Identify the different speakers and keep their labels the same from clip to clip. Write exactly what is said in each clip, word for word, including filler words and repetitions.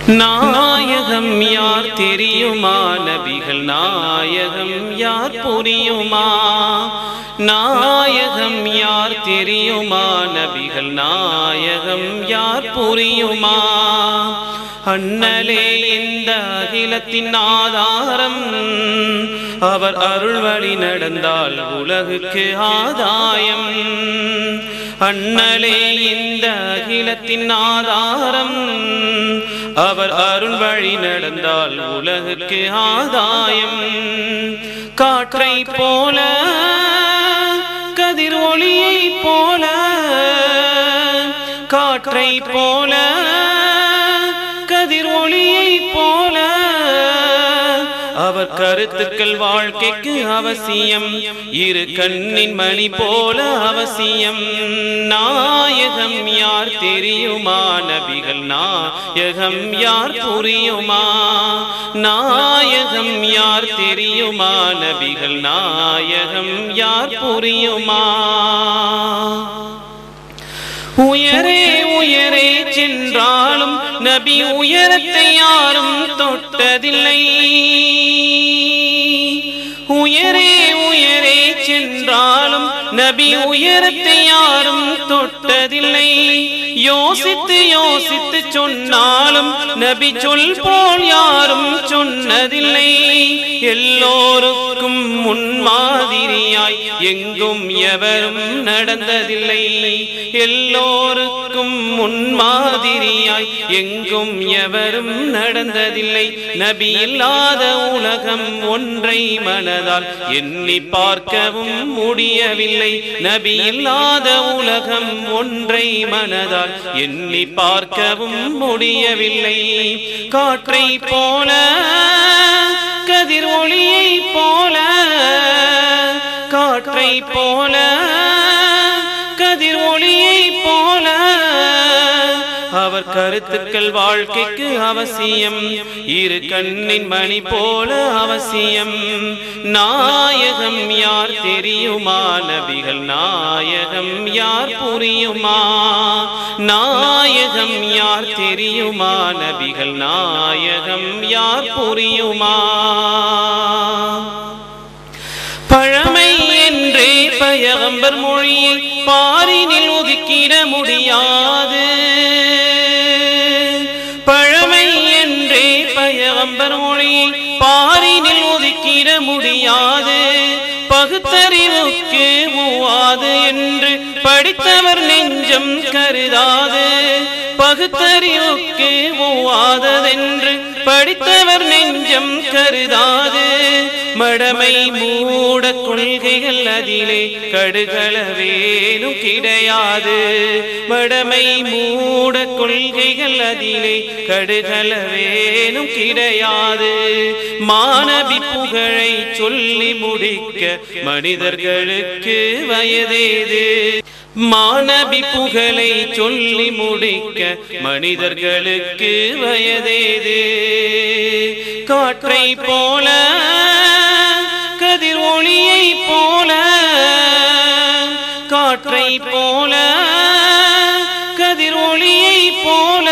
Speaker 1: நாயகம் யார் தெரியுமா நபிகள் நாயகம் யார் புரியுமா நாயகம் யார் தெரியுமா நபிகள் நாயகம் யார் புரியுமா அண்ணலே இந்த அகிலத்தின் ஆதாரம் அவர் அருள் வழி நடந்தால் உலகுக்கு ஆதாயம் அண்ணலே இந்த அகிலத்தின் ஆதாரம் அவர் அருள் வழி நடந்தால் உலகுக்கு ஆதாயம் காற்றை போல கதிர் ஒளியை போல காற்றை போல கதிர் ஒளியை போல அவர் கருத்துக்கள் வாழ்க்கைக்கு அவசியம் இரு கண்ணின் மணி போல அவசியம் நாயகம் யார் தெரியுமா நபிகள் நாயகம் யார் புரியுமா நாயகம் யார் தெரியுமா நபிகள் நாயகம் யார் புரியுமா உயரே உயரே சென்றாலும் நபி உயரத்தை யாரும் தொட்டதில்லை உயரே உயரே சென்றாலும் நபி உயரத்தை யாரும் தொட்டதில்லை யோசித்து யோசித்து சொன்னாலும் நபி சொல் போல் யாரும் சொன்னதில்லை எல்லோருக்கும் முன்மாதிரியாய் எங்கும் எவரும் நடந்ததில்லை எல்லோருக்கும் முன்மாதிரியாய் எங்கும் எவரும் நடந்ததில்லை நபி இல்லாத உலகம் ஒன்றை மனதால் எண்ணி பார்க்கவும் முடியவில்லை நபி இல்லாத உலகம் ஒன்றை மனதால் எண்ணி பார்க்கவும் முடியவில்லை காற்றை போல கதிர் ஒளியை போல காற்றை போல கதிர் ஒளியை போல அவர் கருத்துக்கள் வாழ்க்கைக்கு அவசியம் இரு கண்ணின் மணி போல அவசியம் நாயகம் யார் தெரியுமா நபிகள் நாயகம் யார் புரியுமா நாயகம் யார் தெரியுமா நபிகள் நாயகம் யார் புரியுமா பழமை என்றே பயகம்பர் மொழியை பாரினில் ஒதுக்கிட முடியாது பழமை என்றே பயகம்பர் மொழியை பாரினில் ஒதுக்கிட முடியாது பகுத்தறிவுக்கு மூவாது என்று படித்தவர் நெஞ்சம் கருதாது பகுத்தறிவுக்கு மூவாததென்று படித்தவர் நெஞ்சம் கருதாது மடமை மூட கொள்கைகள் அதிலே கடுகளவேனும் கிடையாது மடமை மூட கொள்கைகள் அதிலே கடுகளவேனும் கிடையாது மாணவி புகழை சொல்லி முடிக்க மனிதர்களுக்கு வயதேது மாணவி புகழை சொல்லி முடிக்க மனிதர்களுக்கு வயதேது காற்றை போல கதிர் ஒளியை போல காற்றை போல கதிர் ஒளியை போல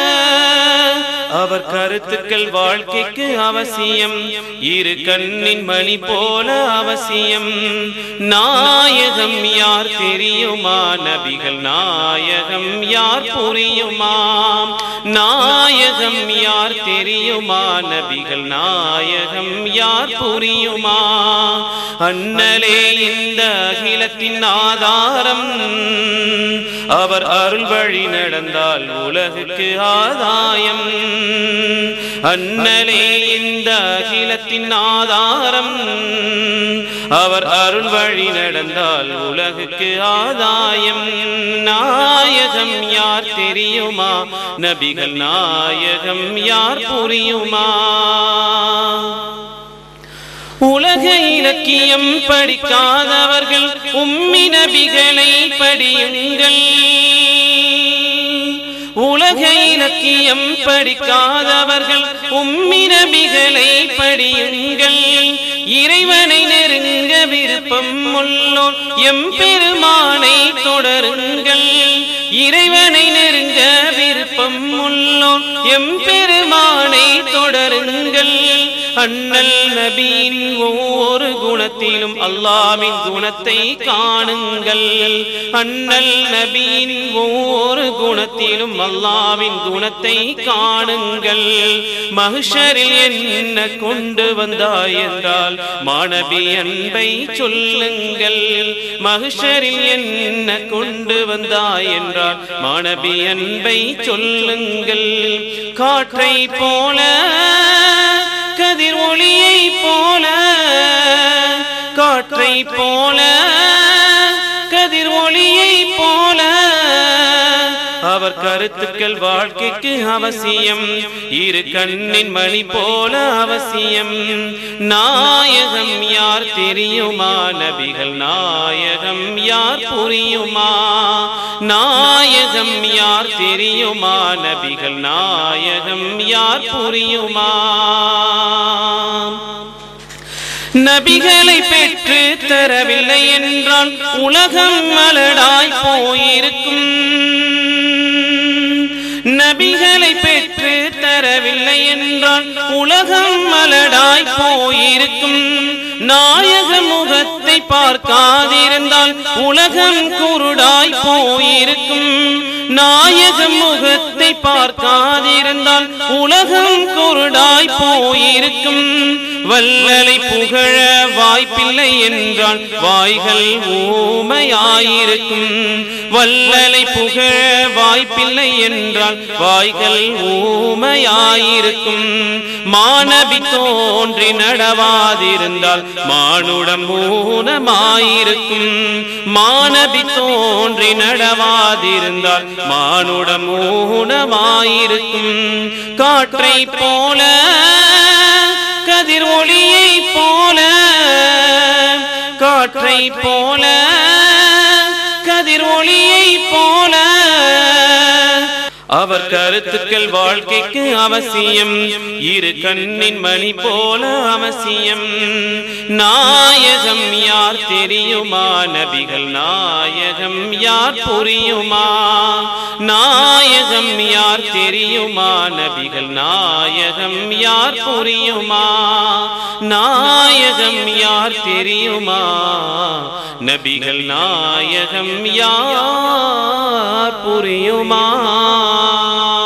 Speaker 1: அவர் கருத்துக்கள் வாழ்க்கைக்கு அவசியம் இரு கண்ணின் மணி போல அவசியம் நாயகம் யார் தெரியுமா நபிகள் நாயகம் யார் புரியுமா நாயகம் யார் தெரியுமா நபிகள் நாயகம் யார் புரியுமா அண்ணலே இந்த அகிலத்தின் ஆதாரம் அவர் அருள் வழி நடந்தால் உலகுக்கு ஆதாயம் அண்ணலே இந்த அகிலத்தின் ஆதாரம் அவர் அருள் வழி நடந்தால் உலகுக்கு ஆதாயம் நாயகம் யார் தெரியுமா நபிகள் நாயகம் யார் புரியுமா உலக இலக்கியம் படிக்காதவர்கள் உம்மி நபிகளை படியுங்கள் உலக இலக்கியம் படிக்காதவர்கள் உம்மி நபிகளை படியுங்கள் இறைவனை நெருங்க விருப்பம் உள்ளோர் எம்பெருமானை தொடருங்கள் இறைவனை நெருங்க விருப்பம் விருப்பம் உள்ளோர் எம்பெருமானை தொடருங்கள். அண்ணல் நபியின் ஒவ்வொரு குணத்திலும் அல்லாஹ்வின் குணத்தை காணுங்கள். அண்ணல் நபியின் ஒவ்வொரு குணத்திலும் அல்லாஹ்வின் குணத்தை காணுங்கள். மஹ்ஷரில் என்ன கொண்டு வந்தாய் என்றால் மாணவி அன்பை சொல்லுங்கள். மஹ்ஷரில் என்ன கொண்டு வந்தாய் என்றால் மாணவி அன்பை சொல்லுங்கள். காற்றை போல கதிர் ஒளியை போல, காற்றை போல கதிர் ஒளியை போல அவர் கருத்துக்கள் வாழ்க்கைக்கு அவசியம். இரு கண்ணின் மணி போல அவசியம். நாயகம் யார் தெரியுமா? நபிகள் நாயகம் யார் புரியுமா? நாயகம் யார் தெரியுமா? நபிகள் நாயகம் யார் புரியுமா? நபிகளை பெற்று தரவில்லை என்றால் உலகம் மலடாய் போயிருக்கும். நபிகளை பெற்று தரவில்லை என்றால் உலகம் மலடாய் போயிருக்கும். நாயக முகத்தை பார்க்காதிருந்தால் உலகம் குருடாய் போயிருக்கும். நாயக முகத்தை பார்க்காதிருந்தால் உலகம் குருடாய் போயிருக்கும். வல்லலை புகழ வாய்ப்பில்லை என்றால் வாய்கள் ஊமையாயிருக்கும். வல்லலை புகழ வாய்ப்பில்லை என்றால் வாய்கள் ஊமையாயிருக்கும். மானபி தோன்றி நடவாதிருந்தால் மானுடம் ஊனமாயிருக்கும். மானபி தோன்றி நடவாதிருந்தால் மானுடம் ஊனமாயிருக்கும். காற்றை போல கதிர் ஒளியை போல, காற்றை போல கதிர் ஒளியை போல அவர் கருத்துக்கள் வாழ்க்கைக்கு அவசியம். இரு கண்ணின் மணி போல அவசியம். நாயகம் யார் தெரியுமா? நபிகள் நாயகம் யார் புரியுமா? நாயகம் யார் தெரியுமா? நபிகள் நாயகம் யார் புரியுமா? நாயகம் யார் தெரியுமா? நபிகள் நாயகம் யார் புரியுமா?